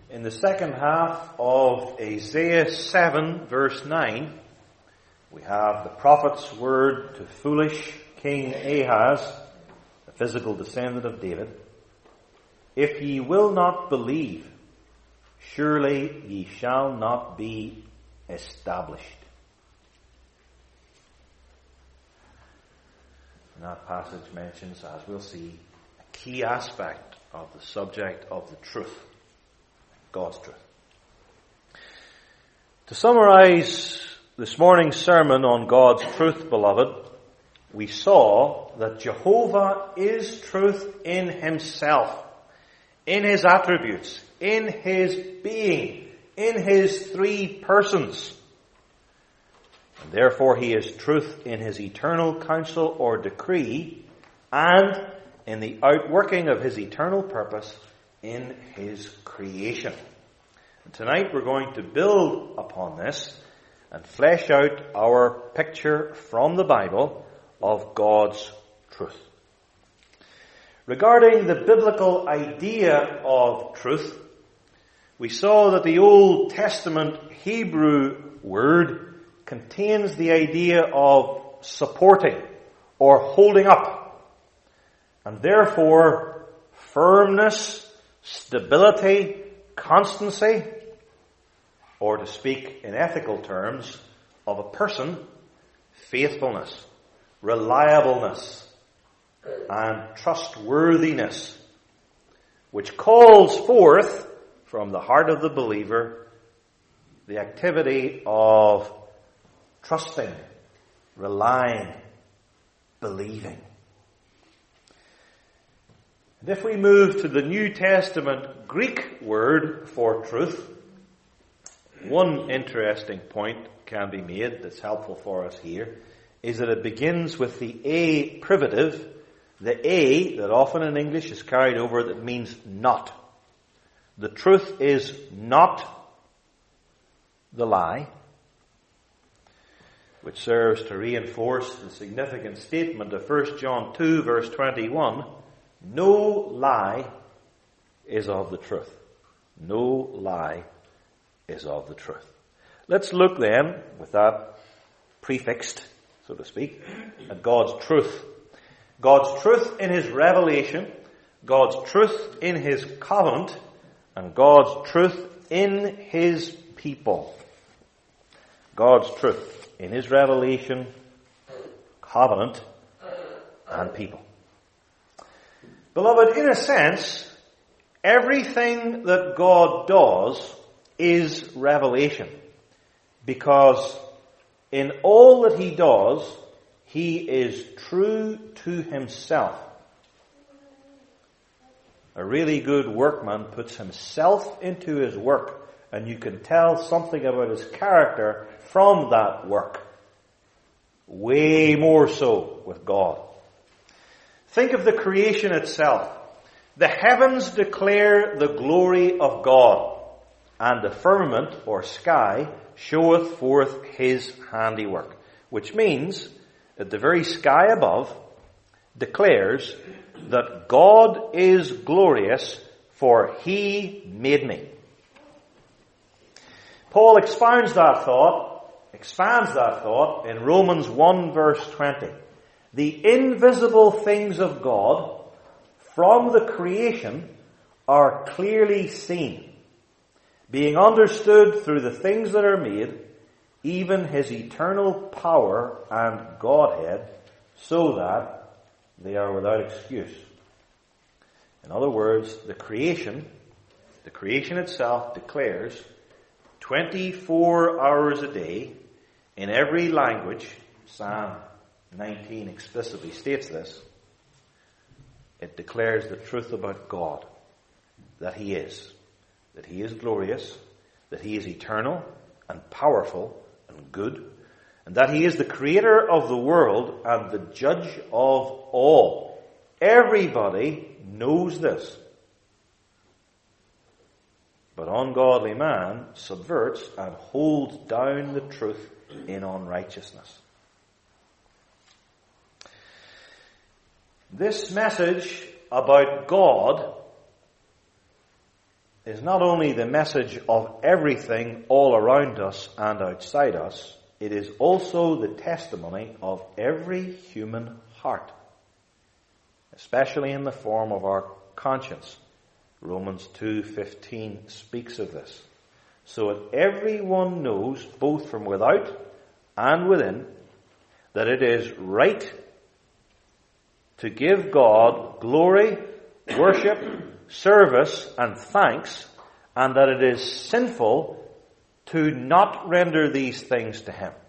In the second half of Isaiah 7, verse 9, we have the prophet's word to foolish King Ahaz, the physical descendant of David. If ye will not believe, surely ye shall not be established. And that passage mentions, as we'll see, a key aspect of the subject of the truth. God's truth. To summarize this morning's sermon on God's truth, beloved, we saw that Jehovah is truth in himself, in his attributes, in his being, in his three persons. And therefore he is truth in his eternal counsel or decree, and in the outworking of his eternal purpose in his creation. And tonight we're going to build upon this and flesh out our picture from the Bible of God's truth. Regarding the biblical idea of truth, we saw that the Old Testament Hebrew word contains the idea of supporting or holding up, and therefore firmness, stability, constancy, or to speak in ethical terms, of a person, faithfulness, reliableness, and trustworthiness, which calls forth from the heart of the believer the activity of trusting, relying, believing. And if we move to the New Testament Greek word for truth, one interesting point can be made that's helpful for us here, is that it begins with the a privative, the a that often in English is carried over that means not. The truth is not the lie, which serves to reinforce the significant statement of 1 John 2 verse 21, no lie is of the truth. No lie is of the truth. Let's look then, with that prefixed, so to speak, at God's truth. God's truth in his revelation, God's truth in his covenant, and God's truth in his people. God's truth in his revelation, covenant, and people. Beloved, in a sense, everything that God does is revelation, because in all that he does, he is true to himself. A really good workman puts himself into his work, and you can tell something about his character from that work. Way more so with God. Think of the creation itself. The heavens declare the glory of God, and the firmament or sky showeth forth his handiwork. Which means that the very sky above declares that God is glorious, for he made me. Paul expands that thought in Romans 1 verse 20. The invisible things of God from the creation are clearly seen, being understood through the things that are made, even his eternal power and Godhead, so that they are without excuse. In other words, the creation itself declares 24 hours a day in every language. Psalm 19 explicitly states this. It declares the truth about God, that he is glorious, that he is eternal and powerful and good, and that he is the creator of the world and the judge of all. Everybody knows this. But ungodly man subverts and holds down the truth in unrighteousness. This message about God is not only the message of everything all around us and outside us, it is also the testimony of every human heart, especially in the form of our conscience. Romans 2:15 speaks of this. So that everyone knows, both from without and within, that it is right to give God glory, worship, service, and thanks, and that it is sinful to not render these things to Him.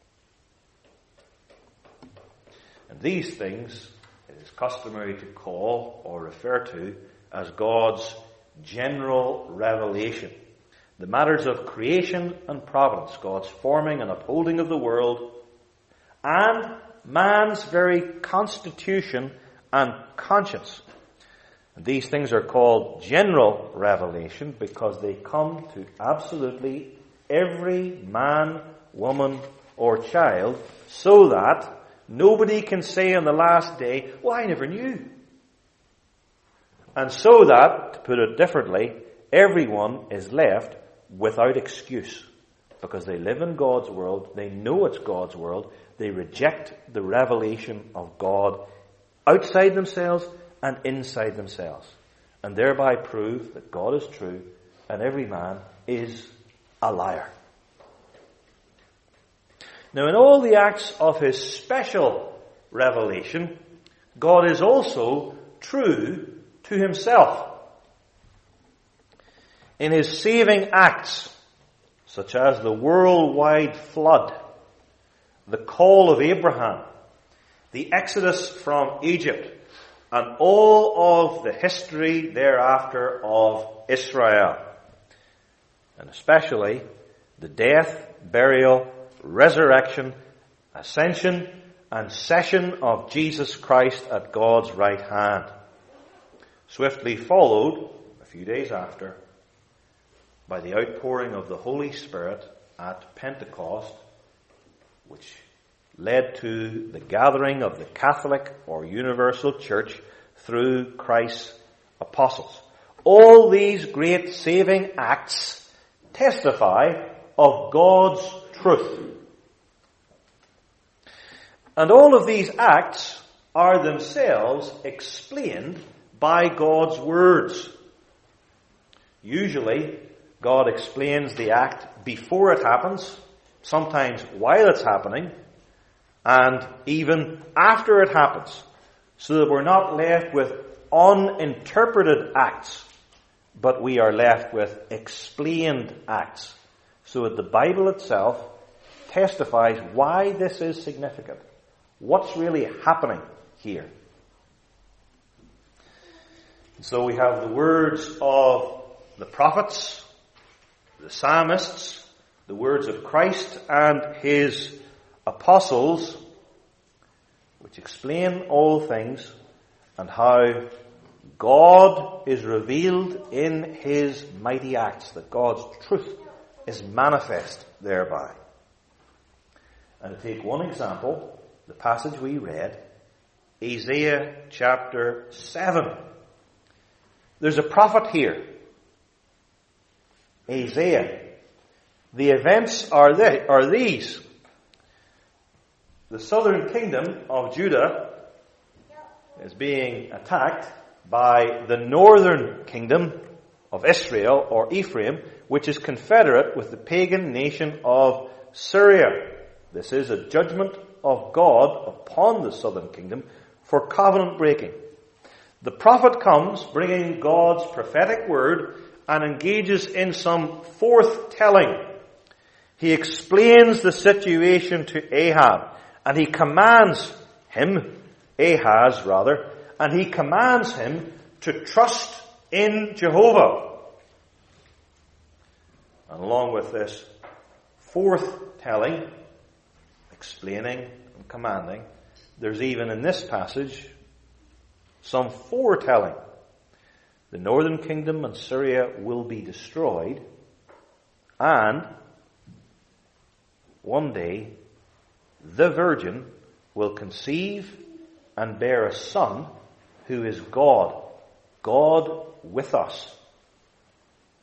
And these things it is customary to call or refer to as God's general revelation. The matters of creation and providence, God's forming and upholding of the world, and man's very constitution and conscience. And these things are called general revelation because they come to absolutely every man, woman, or child, so that nobody can say on the last day, "Well, I never knew." And so that, to put it differently, everyone is left without excuse, because they live in God's world, they know it's God's world, they reject the revelation of God outside themselves and inside themselves, and thereby prove that God is true and every man is a liar. Now, in all the acts of His special revelation, God is also true to Himself. In His saving acts, such as the worldwide flood, the call of Abraham, the exodus from Egypt, and all of the history thereafter of Israel, and especially the death, burial, resurrection, ascension, and session of Jesus Christ at God's right hand, swiftly followed, a few days after, by the outpouring of the Holy Spirit at Pentecost, which led to the gathering of the Catholic or universal church through Christ's apostles. All these great saving acts testify of God's truth. And all of these acts are themselves explained by God's words. Usually, God explains the act before it happens, sometimes while it's happening, and even after it happens, so that we're not left with uninterpreted acts, but we are left with explained acts, so that the Bible itself testifies why this is significant. What's really happening here? So we have the words of the prophets, the psalmists, the words of Christ and His apostles, which explain all things and how God is revealed in His mighty acts, that God's truth is manifest thereby. And to take one example, the passage we read, Isaiah chapter 7. There's a prophet here, Isaiah. The events are these. The southern kingdom of Judah is being attacked by the northern kingdom of Israel, or Ephraim, which is confederate with the pagan nation of Syria. This is a judgment of God upon the southern kingdom for covenant breaking. The prophet comes bringing God's prophetic word and engages in some forth-telling. He explains the situation to Ahab, and he commands him, Ahaz rather, and he commands him to trust in Jehovah. And along with this forth-telling, explaining and commanding, there's even in this passage some foretelling. The northern kingdom and Syria will be destroyed, and one day the virgin will conceive and bear a son who is God, God with us.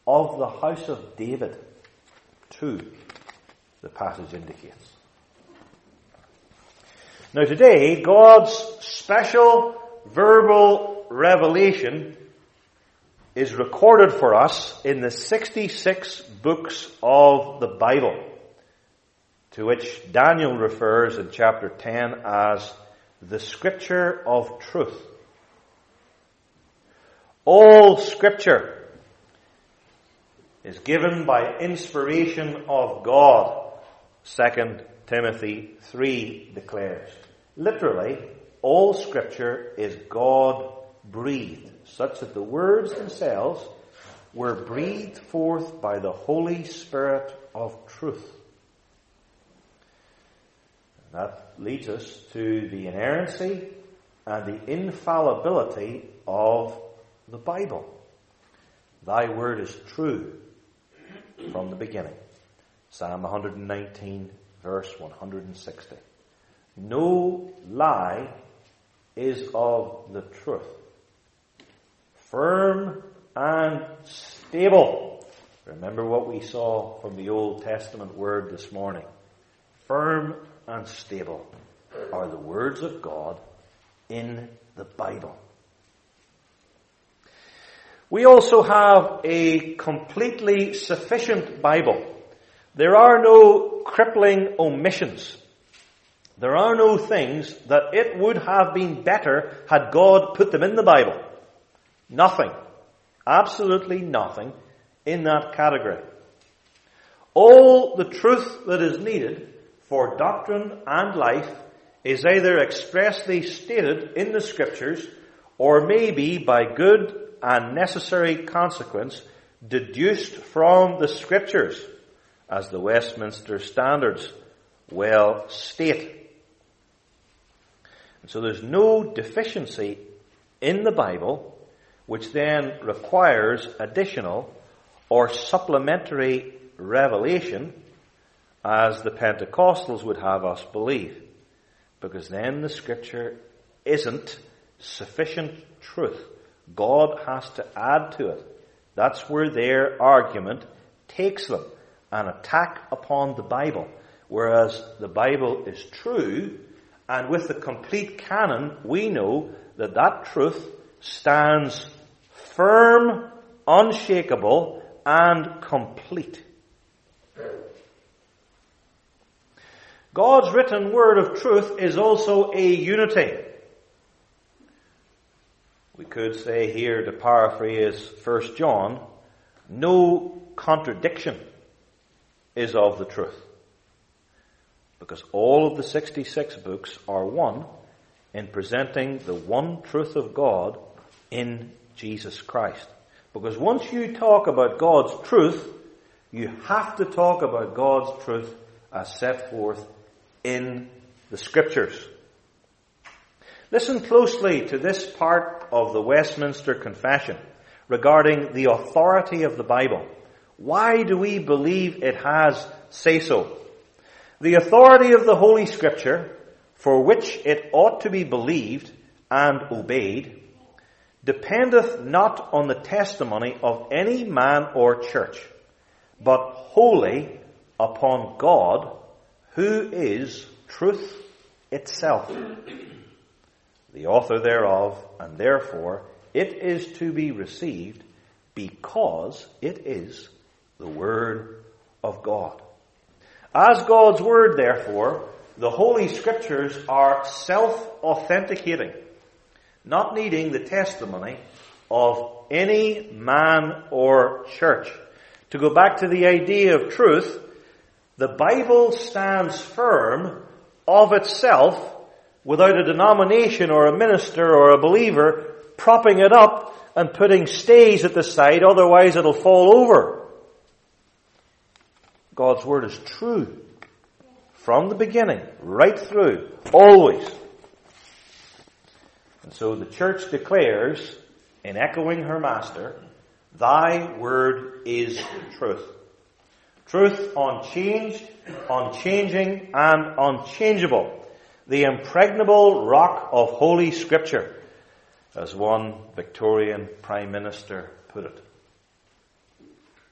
of the house of David, too, the passage indicates. Now today, God's special verbal revelation is recorded for us in the 66 books of the Bible, to which Daniel refers in chapter 10 as the Scripture of Truth. All Scripture is given by inspiration of God, 2 Timothy 3 declares. Literally, all Scripture is God-breathed, such that the words themselves were breathed forth by the Holy Spirit of truth. And that leads us to the inerrancy and the infallibility of the Bible. Thy word is true from the beginning. Psalm 119, verse 160. No lie is of the truth. Firm and stable. Remember what we saw from the Old Testament word this morning. Firm and stable are the words of God in the Bible. We also have a completely sufficient Bible. There are no crippling omissions. There are no things that it would have been better had God put them in the Bible. Nothing. Absolutely nothing in that category. All the truth that is needed for doctrine and life is either expressly stated in the Scriptures or may be by good and necessary consequence deduced from the Scriptures, as the Westminster Standards well state. And so there's no deficiency in the Bible which then requires additional or supplementary revelation, as the Pentecostals would have us believe, because then the Scripture isn't sufficient truth. God has to add to it. That's where their argument takes them, an attack upon the Bible. Whereas the Bible is true, and with the complete canon, we know that that truth stands firm, unshakable, and complete. God's written word of truth is also a unity. We could say here, to paraphrase 1 John, no contradiction is of the truth. Because all of the 66 books are one in presenting the one truth of God in Jesus Christ. Because once you talk about God's truth, you have to talk about God's truth as set forth in the Scriptures. Listen closely to this part of the Westminster Confession regarding the authority of the Bible. Why do we believe it has say-so? The authority of the Holy Scripture, for which it ought to be believed and obeyed, dependeth not on the testimony of any man or church, but wholly upon God, who is truth itself, the author thereof, and therefore it is to be received because it is the Word of God. As God's Word, therefore, the Holy Scriptures are self-authenticating, not needing the testimony of any man or church. To go back to the idea of truth, the Bible stands firm of itself without a denomination or a minister or a believer propping it up and putting stays at the side, otherwise it'll fall over. God's Word is true from the beginning, right through, always. And so the church declares, in echoing her Master, Thy Word is truth. Truth unchanged, unchanging, and unchangeable. The impregnable rock of Holy Scripture, as one Victorian Prime Minister put it.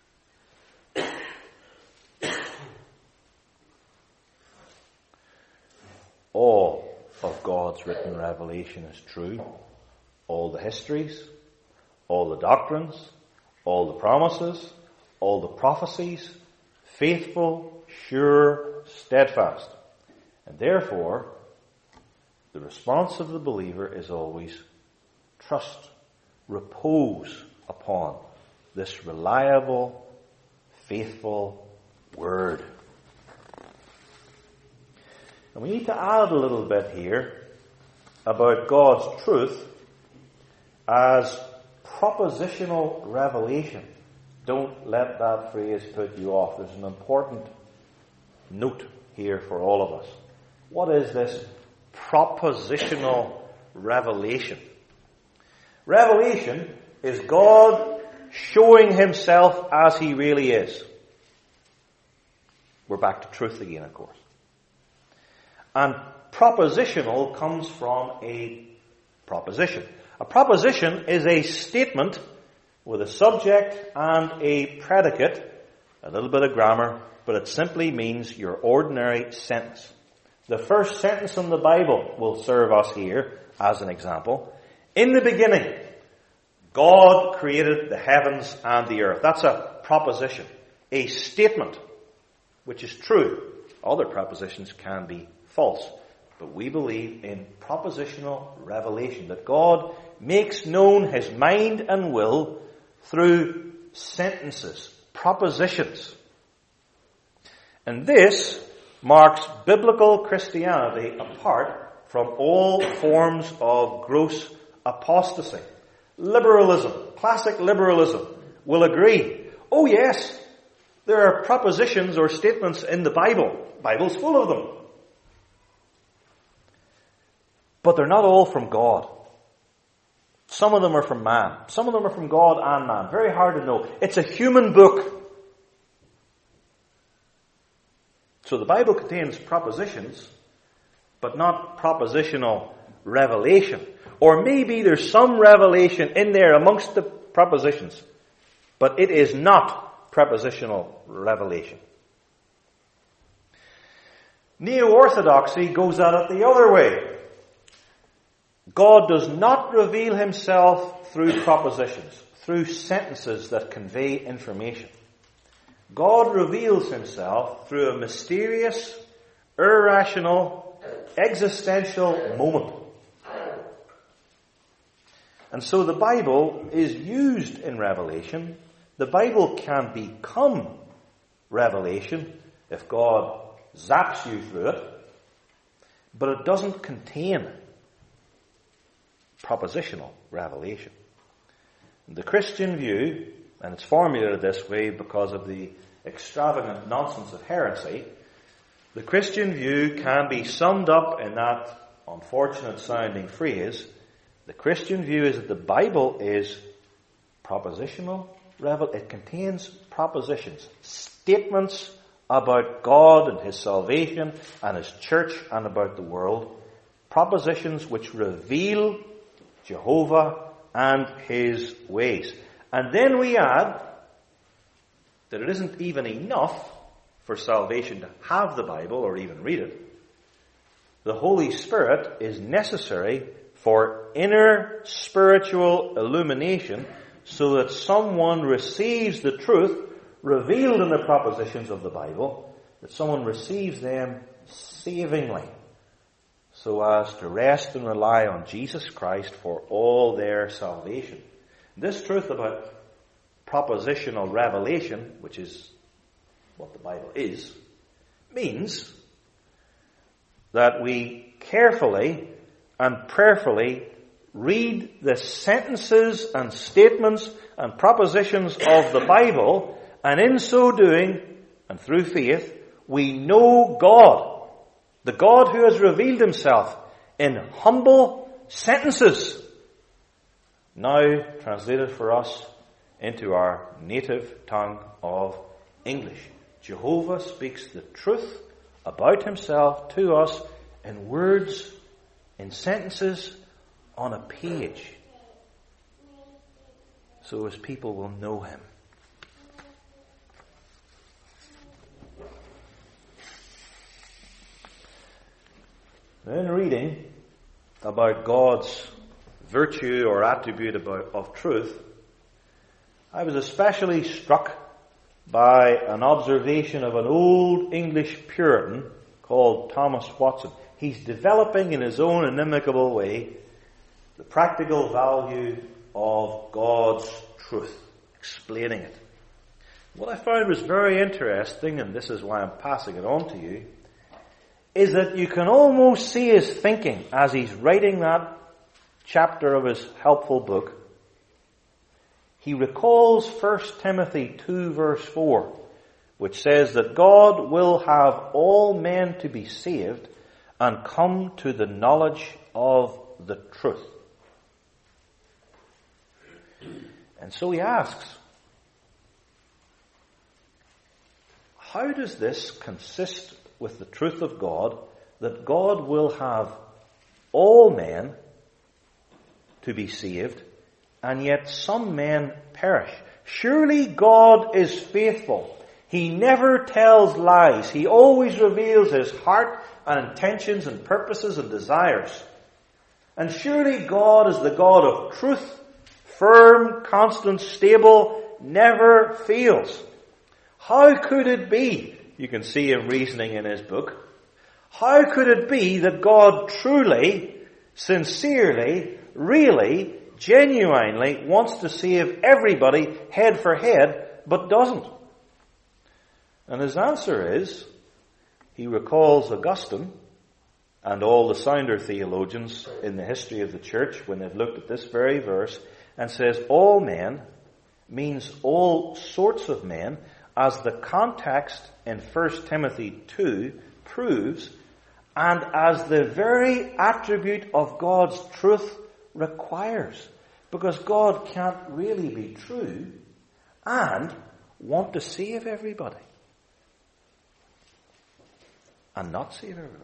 all of God's written revelation is true. All the histories, all the doctrines, all the promises, all the prophecies, faithful, sure, steadfast. And therefore, the response of the believer is always trust, repose upon this reliable, faithful word. And we need to add a little bit here about God's truth as propositional revelation. Don't let that phrase put you off. There's an important note here for all of us. What is this propositional revelation? Revelation is God showing himself as he really is. We're back to truth again, of course. And propositional comes from a proposition. A proposition is a statement with a subject and a predicate, a little bit of grammar, but it simply means your ordinary sentence. The first sentence in the Bible will serve us here as an example. In the beginning, God created the heavens and the earth. That's a proposition, a statement, which is true. Other propositions can be false. But we believe in propositional revelation, that God makes known his mind and will through sentences, propositions. And this marks biblical Christianity apart from all forms of gross apostasy. Liberalism, classic liberalism, will agree. Oh yes, there are propositions or statements in the Bible. The Bible's full of them. But they're not all from God. Some of them are from man. Some of them are from God and man. Very hard to know. It's a human book. So the Bible contains propositions, but not propositional revelation. Or maybe there's some revelation in there amongst the propositions, but it is not propositional revelation. Neo-orthodoxy goes at it the other way. God does not reveal himself through propositions, through sentences that convey information. God reveals himself through a mysterious, irrational, existential moment. And so the Bible is used in Revelation. The Bible can become revelation if God zaps you through it, but it doesn't contain propositional revelation. The Christian view, and it's formulated this way because of the extravagant nonsense of heresy, the Christian view can be summed up in that unfortunate sounding phrase. The Christian view is that the Bible is propositional revelation. It contains propositions, statements about God and his salvation and his church and about the world. Propositions which reveal Jehovah and his ways. And then we add that it isn't even enough for salvation to have the Bible or even read it. The Holy Spirit is necessary for inner spiritual illumination so that someone receives the truth revealed in the propositions of the Bible, that someone receives them savingly, so as to rest and rely on Jesus Christ for all their salvation. This truth about propositional revelation, which is what the Bible is, means that we carefully and prayerfully read the sentences and statements and propositions of the Bible, and in so doing, and through faith, we know God. The God who has revealed himself in humble sentences, now translated for us into our native tongue of English. Jehovah speaks the truth about himself to us in words, in sentences, on a page, so as people will know him. In reading about God's virtue or attribute of truth, I was especially struck by an observation of an old English Puritan called Thomas Watson. He's developing in his own inimicable way the practical value of God's truth, explaining it. What I found was very interesting, and this is why I'm passing it on to you, is that you can almost see his thinking as he's writing that chapter of his helpful book. He recalls 1 Timothy 2 verse 4, which says that God will have all men to be saved and come to the knowledge of the truth. And so he asks, how does this consist with the truth of God, that God will have all men to be saved, and yet some men perish? Surely God is faithful. He never tells lies. He always reveals his heart and intentions and purposes and desires. And surely God is the God of truth, firm, constant, stable, never fails. How could it be, you can see him reasoning in his book, how could it be that God truly, sincerely, really, genuinely wants to save everybody head for head, but doesn't? And his answer is, he recalls Augustine and all the sounder theologians in the history of the church when they've looked at this very verse, and says all men means all sorts of men, as the context in 1 Timothy 2 proves, and as the very attribute of God's truth requires. Because God can't really be true and want to save everybody. And not save everybody.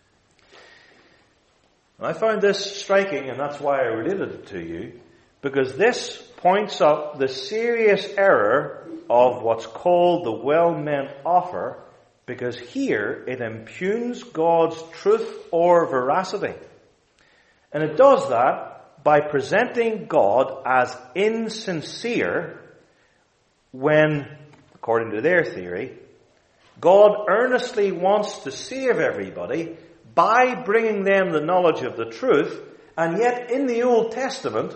And I found this striking, and that's why I related it to you, because this points up the serious error of what's called the well-meant offer, because here it impugns God's truth or veracity. And it does that by presenting God as insincere when, according to their theory, God earnestly wants to save everybody by bringing them the knowledge of the truth, and yet in the Old Testament,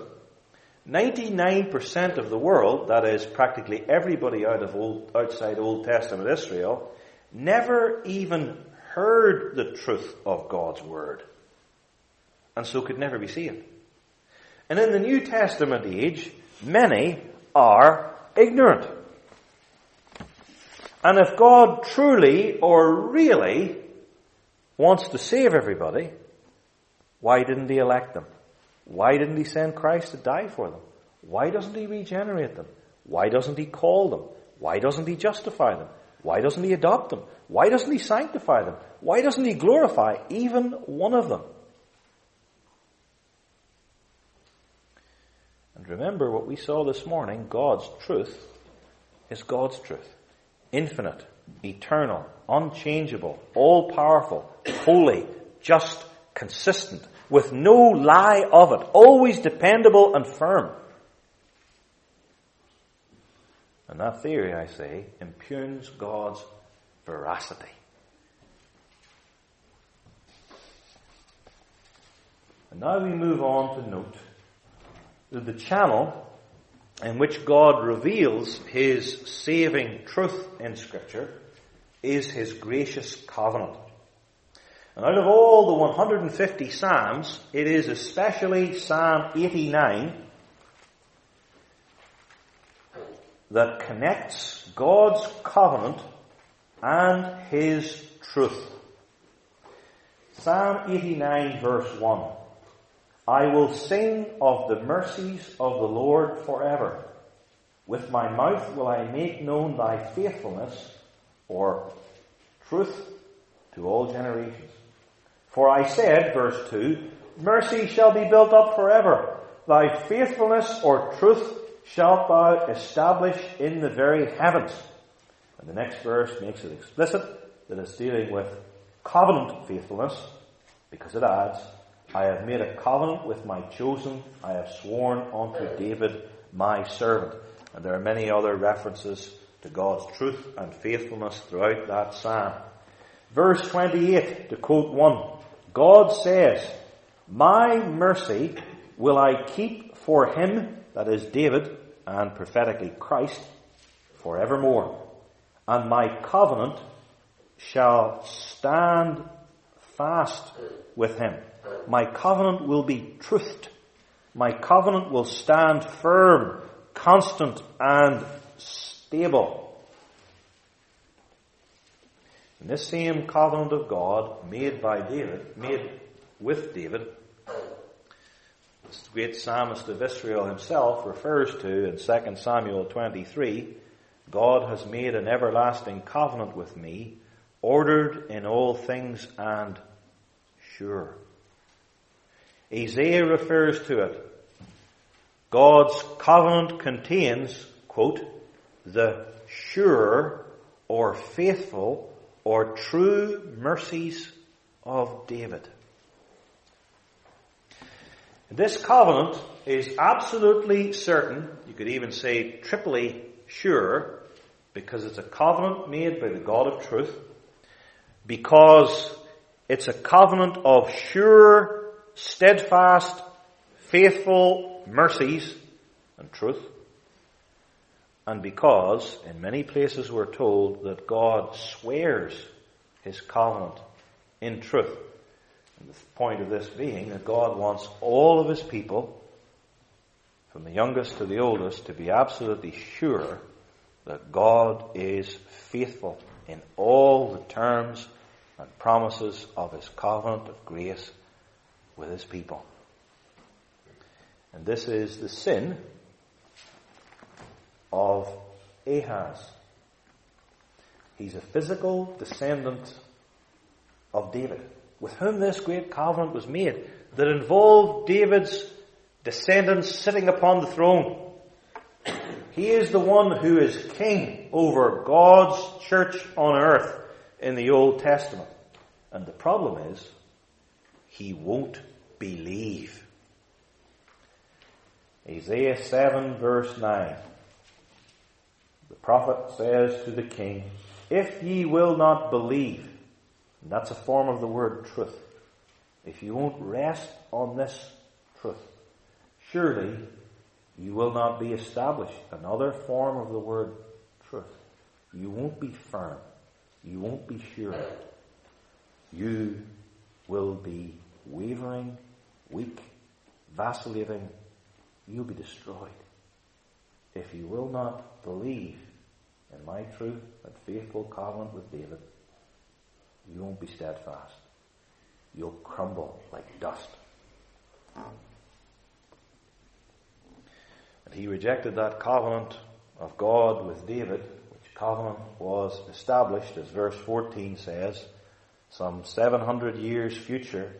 99% of the world, that is practically everybody outside Old Testament Israel, never even heard the truth of God's Word, and so could never be saved. And in the New Testament age, many are ignorant. And if God truly or really wants to save everybody, why didn't he elect them? Why didn't he send Christ to die for them? Why doesn't he regenerate them? Why doesn't he call them? Why doesn't he justify them? Why doesn't he adopt them? Why doesn't he sanctify them? Why doesn't he glorify even one of them? And remember what we saw this morning, God's truth is God's truth. Infinite, eternal, unchangeable, all-powerful, holy, just, consistent, with no lie of it, always dependable and firm. And that theory, I say, impugns God's veracity. And now we move on to note that the channel in which God reveals his saving truth in Scripture is his gracious covenant. And out of all the 150 Psalms, it is especially Psalm 89 that connects God's covenant and his truth. Psalm 89 verse 1. I will sing of the mercies of the Lord forever. With my mouth will I make known thy faithfulness, or truth, to all generations. For I said, verse 2, mercy shall be built up forever. Thy faithfulness or truth shalt thou establish in the very heavens. And the next verse makes it explicit that it's dealing with covenant faithfulness. Because it adds, I have made a covenant with my chosen, I have sworn unto David my servant. And there are many other references to God's truth and faithfulness throughout that psalm. Verse 28, to quote one, God says, my mercy will I keep for him, that is David, and prophetically Christ, forevermore. And my covenant shall stand fast with him. My covenant will be truthed. My covenant will stand firm, constant, and stable. And this same covenant of God made with David, this great psalmist of Israel himself refers to in 2 Samuel 23, God has made an everlasting covenant with me, ordered in all things and sure. Isaiah refers to it. God's covenant contains, quote, the sure or faithful or true mercies of David. This covenant is absolutely certain, you could even say triply sure, because it's a covenant made by the God of truth, because it's a covenant of sure, steadfast, faithful mercies and truth, and because in many places we're told that God swears his covenant in truth. And the point of this being that God wants all of his people, from the youngest to the oldest, to be absolutely sure that God is faithful in all the terms and promises of his covenant of grace with his people. And this is the sin of Ahaz. He's a physical descendant of David, with whom this great covenant was made, that involved David's descendants sitting upon the throne. He is the one who is king over God's church on earth in the Old Testament. And the problem is, he won't believe. Isaiah 7 verse 9. The prophet says to the king, if ye will not believe, and that's a form of the word truth, if you won't rest on this truth, surely you will not be established. Another form of the word truth. You won't be firm. You won't be sure. You will be wavering, weak, vacillating. You'll be destroyed. If you will not believe in my truth and faithful covenant with David, you won't be steadfast. You'll crumble like dust. And he rejected that covenant of God with David, which covenant was established, as verse 14 says, some 700 years future,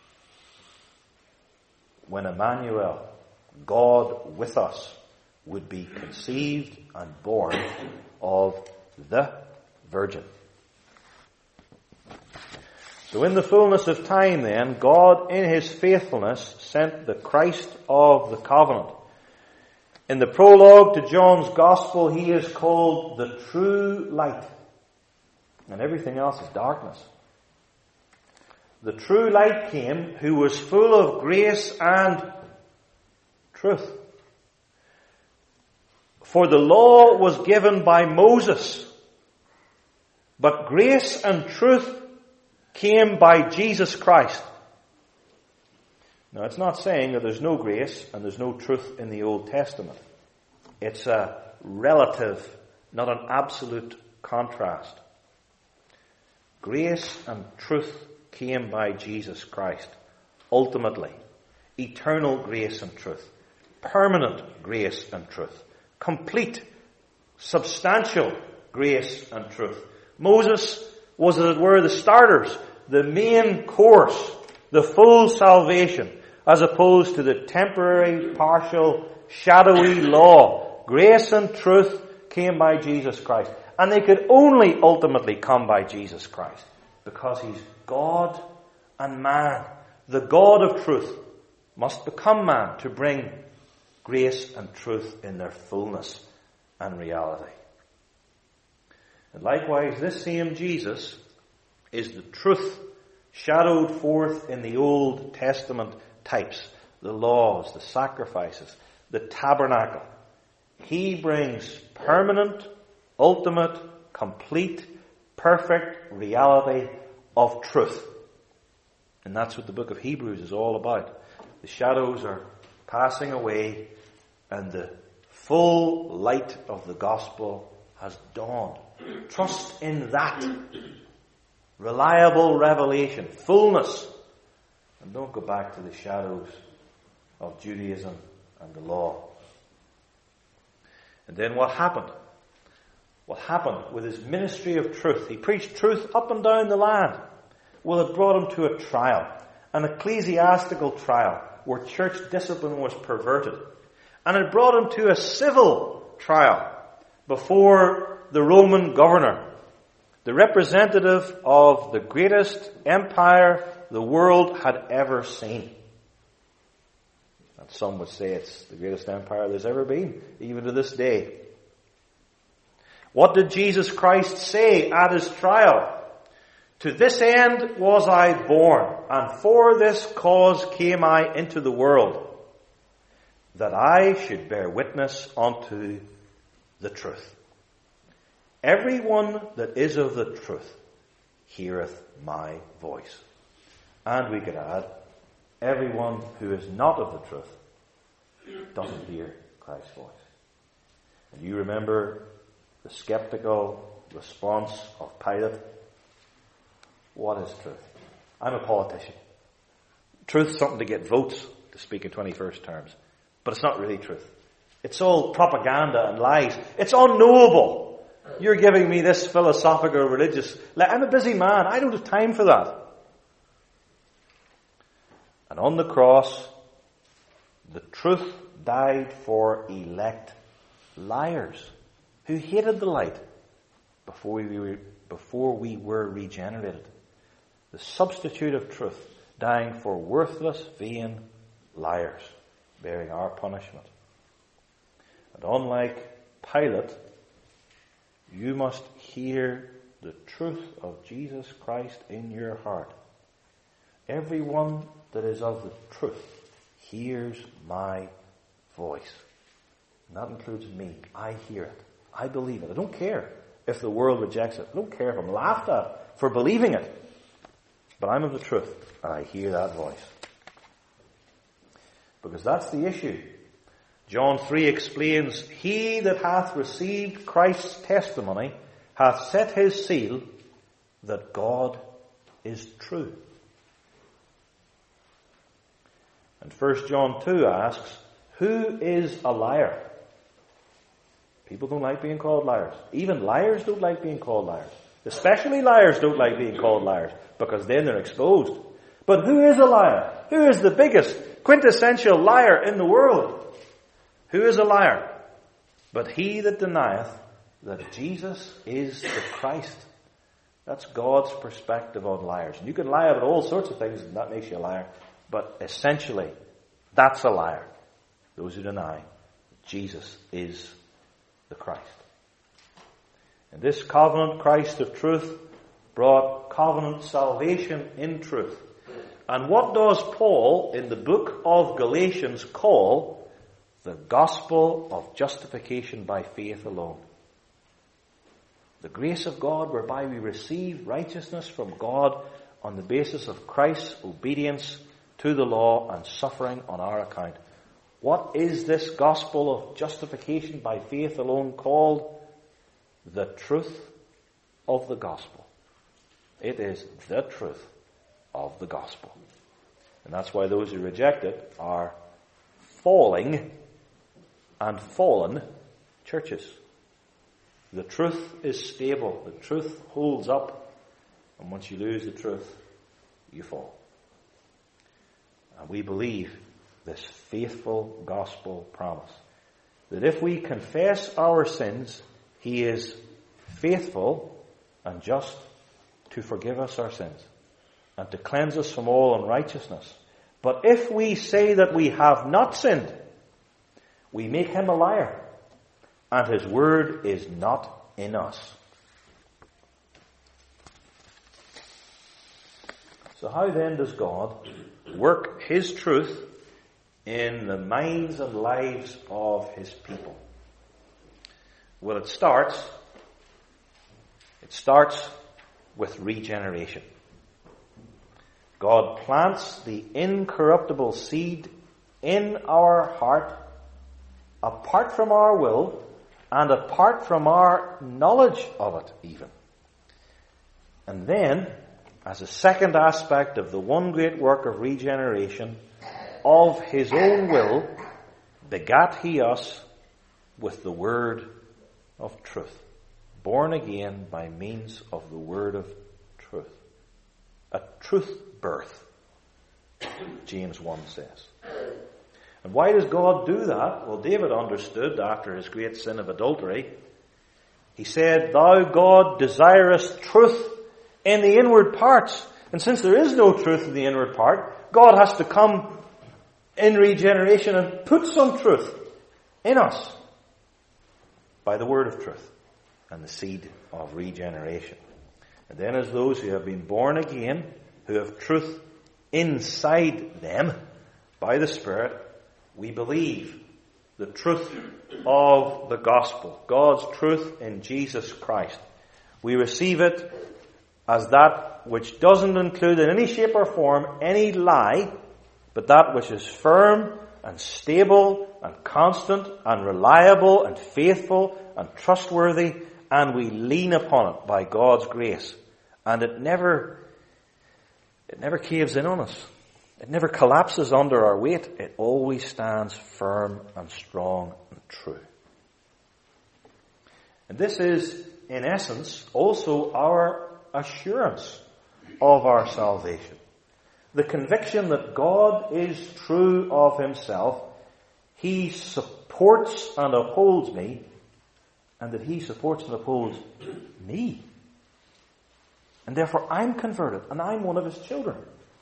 when Emmanuel, God with us, would be conceived and born of the Virgin. So in the fullness of time then, God in his faithfulness sent the Christ of the covenant. In the prologue to John's Gospel, he is called the true light. And everything else is darkness. The true light came, who was full of grace and truth. For the law was given by Moses, but grace and truth came by Jesus Christ. Now, it's not saying that there's no grace and there's no truth in the Old Testament. It's a relative, not an absolute contrast. Grace and truth came by Jesus Christ. Ultimately, eternal grace and truth. Permanent grace and truth. Complete, substantial grace and truth. Moses was, as it were, the starters, the main course, the full salvation, as opposed to the temporary, partial, shadowy law. Grace and truth came by Jesus Christ. And they could only ultimately come by Jesus Christ, because he's God and man, the God of truth, must become man to bring grace and truth in their fullness and reality. And likewise, this same Jesus is the truth shadowed forth in the Old Testament types, the laws, the sacrifices, the tabernacle. He brings permanent, ultimate, complete, perfect reality of truth. And that's what the book of Hebrews is all about. The shadows are passing away and the full light of the gospel has dawned. Trust in that. Reliable revelation, fullness. And don't go back to the shadows of Judaism and the law. And then what happened? What happened with his ministry of truth? He preached truth up and down the land. Well, it brought him to a trial, an ecclesiastical trial, where church discipline was perverted. And it brought him to a civil trial before the Roman governor, the representative of the greatest empire the world had ever seen. And some would say it's the greatest empire there's ever been, even to this day. What did Jesus Christ say at his trial? To this end was I born, and for this cause came I into the world, that I should bear witness unto the truth. Everyone that is of the truth heareth my voice. And we could add, everyone who is not of the truth doesn't hear Christ's voice. And you remember the skeptical response of Pilate. What is truth? I'm a politician. Truth's something to get votes, to speak in 21st terms. But it's not really truth. It's all propaganda and lies. It's unknowable. You're giving me this philosophical, religious... I'm a busy man. I don't have time for that. And on the cross, the truth died for elect liars who hated the light before we were regenerated. The substitute of truth dying for worthless, vain liars, bearing our punishment. And unlike Pilate, you must hear the truth of Jesus Christ in your heart. Everyone that is of the truth hears my voice. And that includes me. I hear it. I believe it. I don't care if the world rejects it. I don't care if I'm laughed at for believing it. But I'm of the truth, and I hear that voice. Because that's the issue. John 3 explains, He that hath received Christ's testimony hath set his seal that God is true. And 1 John 2 asks, who is a liar? People don't like being called liars. Even liars don't like being called liars. Especially liars don't like being called liars, because then they're exposed. But who is a liar? Who is the biggest, quintessential liar in the world? Who is a liar? But he that denieth that Jesus is the Christ. That's God's perspective on liars. And you can lie about all sorts of things, and that makes you a liar. But essentially, that's a liar. Those who deny that Jesus is the Christ. And this covenant Christ of truth brought covenant salvation in truth. And what does Paul in the book of Galatians call the gospel of justification by faith alone? The grace of God whereby we receive righteousness from God on the basis of Christ's obedience to the law and suffering on our account. What is this gospel of justification by faith alone called? The truth of the gospel. It is the truth of the gospel. And that's why those who reject it are falling and fallen churches. The truth is stable. The truth holds up. And once you lose the truth, you fall. And we believe this faithful gospel promise that if we confess our sins, He is faithful and just to forgive us our sins and to cleanse us from all unrighteousness. But if we say that we have not sinned, we make him a liar, and his word is not in us. So how then does God work his truth in the minds and lives of his people? Well, it starts with regeneration. God plants the incorruptible seed in our heart, apart from our will and apart from our knowledge of it even. And then, as a second aspect of the one great work of regeneration, of his own will, begat he us with the word of truth. Born again by means of the word of truth. A truth birth, James 1 says. And why does God do that? Well, David understood after his great sin of adultery. He said, "Thou, God, desirest truth in the inward parts." And since there is no truth in the inward part, God has to come in regeneration and put some truth in us by the word of truth and the seed of regeneration. And then as those who have been born again, who have truth inside them by the Spirit, we believe the truth of the gospel, God's truth in Jesus Christ. We receive it as that which doesn't include in any shape or form any lie, but that which is firm and stable and constant and reliable and faithful and trustworthy, and we lean upon it by God's grace. And it never caves in on us. It never collapses under our weight. It always stands firm and strong and true. And this is, in essence, also our assurance of our salvation. The conviction that God is true of himself, he supports and upholds me, and that he supports and upholds me. And therefore I'm converted, and I'm one of his children.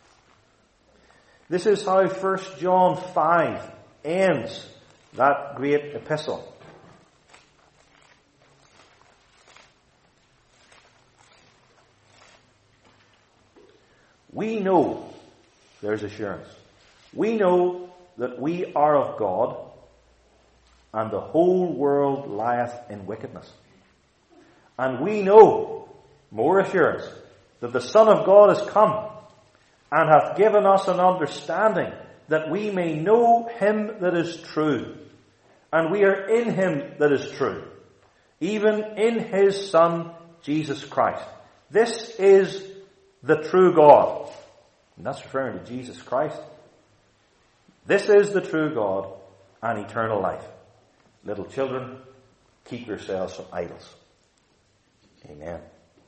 This is how 1 John 5 ends that great epistle. We know, there's assurance, we know that we are of God, and the whole world lieth in wickedness. And we know, more assurance, that the Son of God is come, and hath given us an understanding, that we may know him that is true. And we are in him that is true, even in his Son, Jesus Christ. This is the true God. And that's referring to Jesus Christ. This is the true God and eternal life. Little children, keep yourselves from idols. Amen.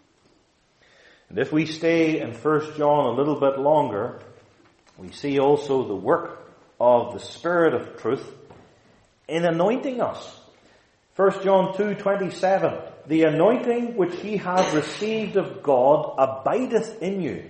And if we stay in 1 John a little bit longer, we see also the work of the Spirit of truth in anointing us. 1 John 2:27, "The anointing which ye have received of God abideth in you,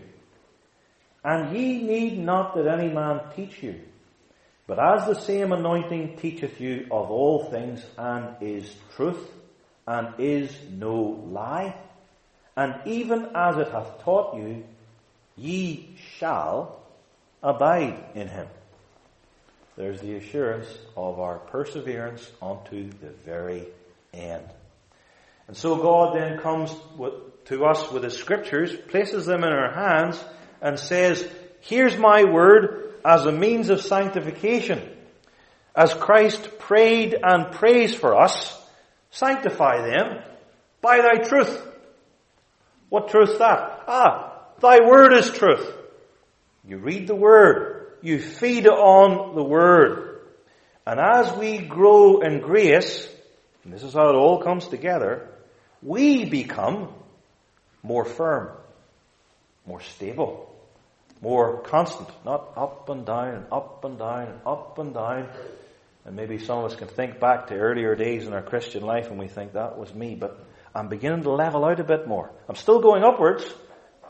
and ye need not that any man teach you. But as the same anointing teacheth you of all things, and is truth, and is no lie, and even as it hath taught you, ye shall abide in him." There's the assurance of our perseverance unto the very end. And so God then comes to us with his scriptures, places them in our hands, and says, here's my word as a means of sanctification. As Christ prayed and prays for us, sanctify them by thy truth. What truth's that? Thy word is truth. You read the word. You feed on the word. And as we grow in grace, and this is how it all comes together, we become more firm, more stable, more constant, not up and down and up and down and up and down. And maybe some of us can think back to earlier days in our Christian life and we think that was me, but I'm beginning to level out a bit more. I'm still going upwards,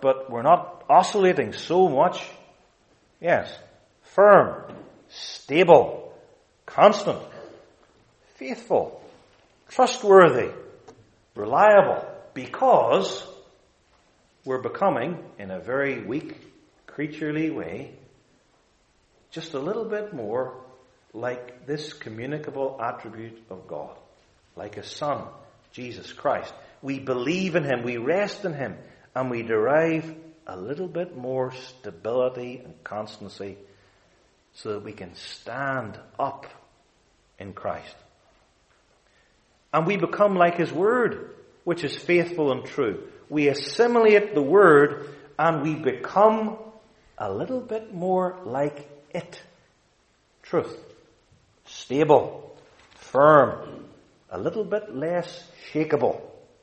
but we're not oscillating so much. Yes. Firm, stable, constant, faithful, trustworthy, reliable, because we're becoming, in a very weak, creaturely way, just a little bit more like this communicable attribute of God, like His Son, Jesus Christ. We believe in Him, we rest in Him, and we derive a little bit more stability and constancy so that we can stand up in Christ. And we become like His Word, which is faithful and true. We assimilate the Word and we become a little bit more like it. Truth. Stable. Firm. A little bit less shakeable.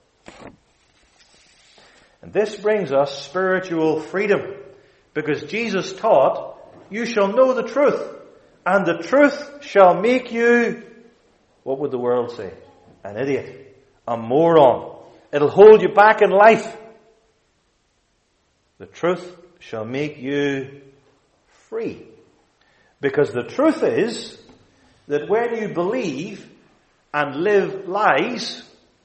And this brings us spiritual freedom, because Jesus taught, you shall know the truth, and the truth shall make you, what would the world say? An idiot. A moron. It'll hold you back in life. The truth shall make you free. Because the truth is that when you believe and live lies,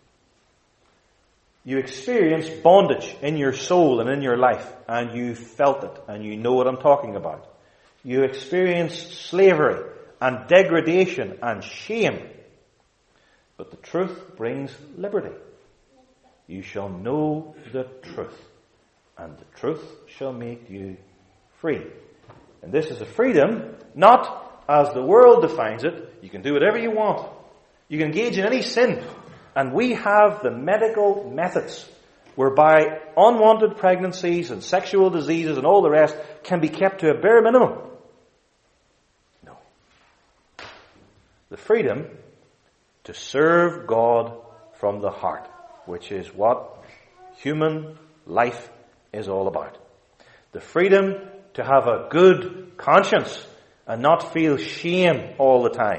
you experience bondage in your soul and in your life, and you felt it, and you know what I'm talking about. You experience slavery and degradation and shame. But the truth brings liberty. You shall know the truth, and the truth shall make you free. And this is a freedom, not as the world defines it. You can do whatever you want. You can engage in any sin. And we have the medical methods whereby unwanted pregnancies and sexual diseases and all the rest can be kept to a bare minimum. No. The freedom to serve God from the heart, which is what human life is all about. The freedom to have a good conscience and not feel shame all the time.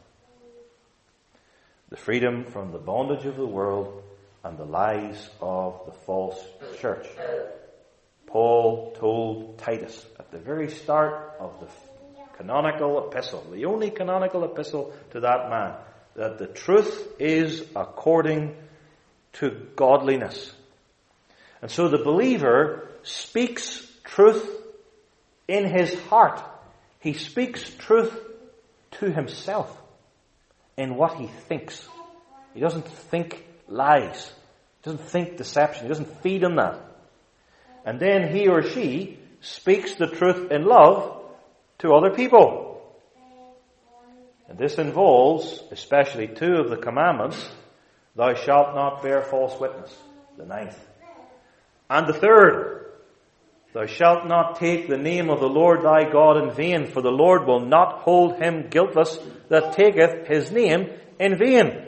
The freedom from the bondage of the world and the lies of the false church. Paul told Titus at the very start of the canonical epistle, the only canonical epistle to that man, that the truth is according to godliness. And so the believer speaks truth in his heart. He speaks truth to himself in what he thinks. He doesn't think lies. He doesn't think deception. He doesn't feed on that. And then he or she speaks the truth in love to other people. And this involves, especially two of the commandments, thou shalt not bear false witness, the 9th. And the 3rd, thou shalt not take the name of the Lord thy God in vain, for the Lord will not hold him guiltless that taketh his name in vain.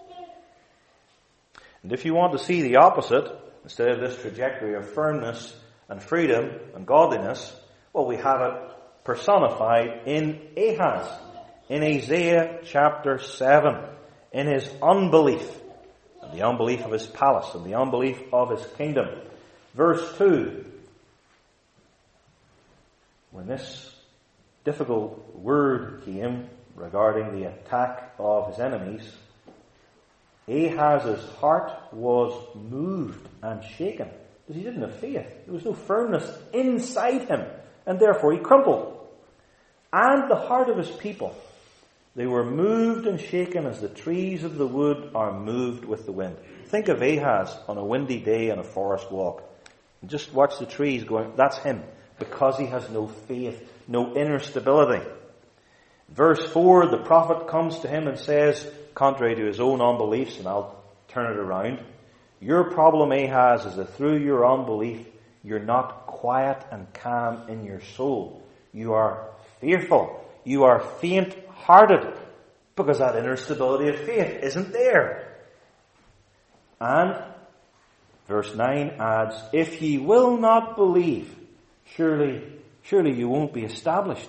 And if you want to see the opposite, instead of this trajectory of firmness and freedom and godliness, well, we have it personified in Ahaz, in Isaiah chapter 7, in his unbelief, and the unbelief of his palace, and the unbelief of his kingdom. Verse 2, when this difficult word came regarding the attack of his enemies, Ahaz's heart was moved and shaken, because he didn't have faith. There was no firmness inside him, and therefore he crumbled. And the heart of his people, they were moved and shaken as the trees of the wood are moved with the wind. Think of Ahaz on a windy day on a forest walk. And just watch the trees going. That's him, because he has no faith, no inner stability. Verse 4, the prophet comes to him and says, contrary to his own unbeliefs, and I'll turn it around, your problem, Ahaz, is that through your unbelief, you're not quiet and calm in your soul. You are fearful. You are faint-hearted, because that inner stability of faith isn't there. And verse 9 adds, if ye will not believe, surely you won't be established.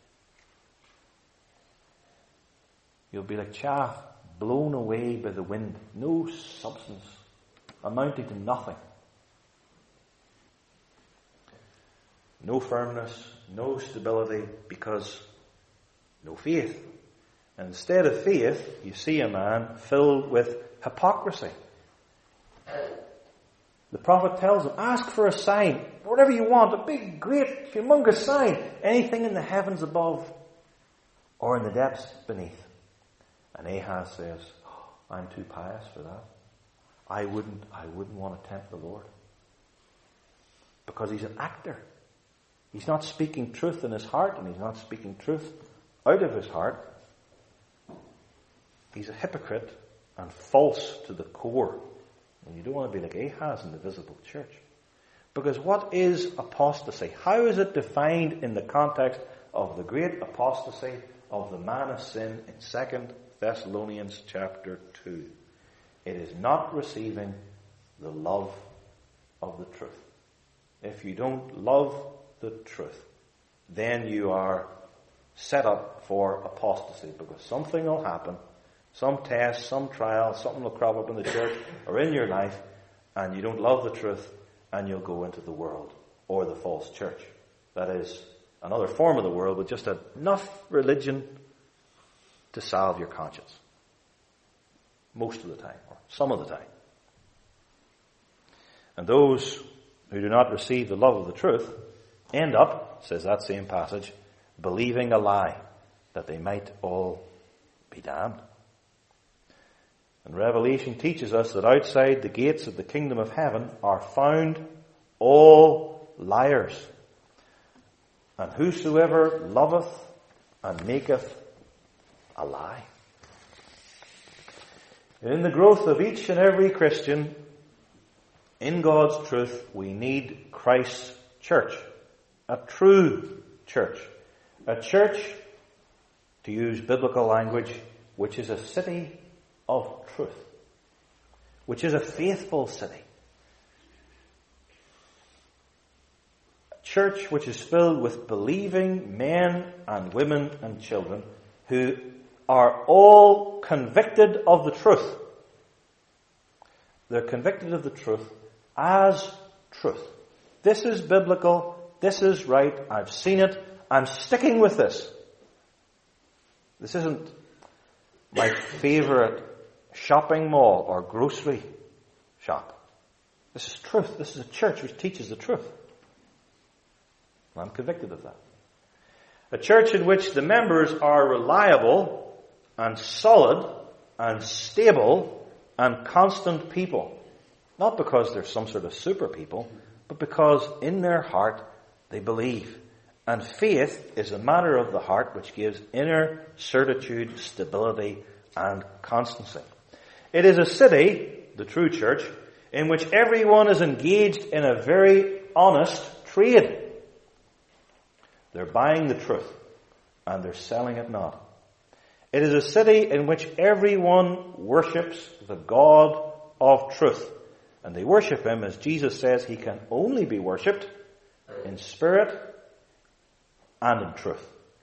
You'll be like chaff blown away by the wind. No substance, amounting to nothing. no firmness, no stability, because no faith. And instead of faith, you see a man filled with hypocrisy. The prophet tells him, ask for a sign, whatever you want, a big, great, humongous sign, anything in the heavens above or in the depths beneath. And Ahaz says, I'm too pious for that. I wouldn't want to tempt the Lord. Because he's an actor. He's not speaking truth in his heart, and he's not speaking truth out of his heart. He's a hypocrite and false to the core. And you don't want to be like Ahaz in the visible church. Because what is apostasy? How is it defined in the context of the great apostasy of the man of sin in 2 Thessalonians chapter 2? It is not receiving the love of the truth. If you don't love the truth, then you are set up for apostasy, because something will happen, some test, some trial, something will crop up in the church or in your life, and you don't love the truth, and you'll go into the world or the false church. That is another form of the world with just enough religion to salve your conscience. Most of the time, or some of the time. And those who do not receive the love of the truth end up, says that same passage, believing a lie, that they might all be damned. And Revelation teaches us that outside the gates of the kingdom of heaven are found all liars. And whosoever loveth and maketh a lie. In the growth of each and every Christian, in God's truth, we need Christ's church. A true church. A church, to use biblical language, which is a city of truth. Which is a faithful city. A church which is filled with believing men and women and children who are all convicted of the truth. They're convicted of the truth as truth. This is biblical. This is right. I've seen it. I'm sticking with this. This isn't my favorite shopping mall or grocery shop. This is truth. This is a church which teaches the truth. I'm convicted of that. A church in which the members are reliable and solid and stable and constant people. Not because they're some sort of super people, but because in their heart they believe. And faith is a matter of the heart which gives inner certitude, stability, and constancy. It is a city, the true church, in which everyone is engaged in a very honest trade. They're buying the truth, and they're selling it not. It is a city in which everyone worships the God of truth. And they worship him, as Jesus says, he can only be worshipped in spirit and in truth.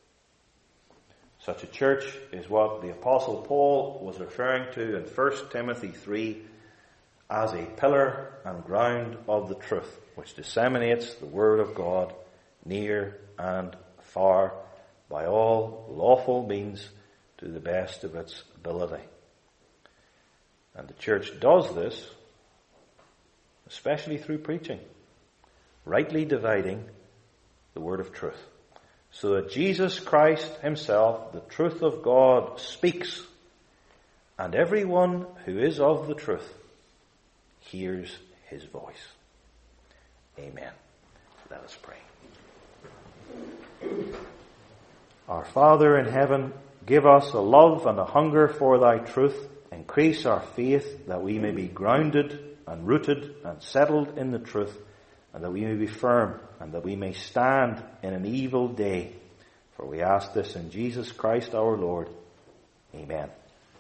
Such a church is what the Apostle Paul was referring to in 1 Timothy 3 as a pillar and ground of the truth, which disseminates the word of God near and far by all lawful means to the best of its ability. And the church does this especially through preaching, rightly dividing the word of truth, so that Jesus Christ himself, the truth of God, speaks, and everyone who is of the truth hears his voice. Amen. Let us pray. Our Father in heaven, give us a love and a hunger for thy truth. Increase our faith that we may be grounded and rooted and settled in the truth, and that we may be firm, and that we may stand in an evil day. For we ask this in Jesus Christ our Lord. Amen.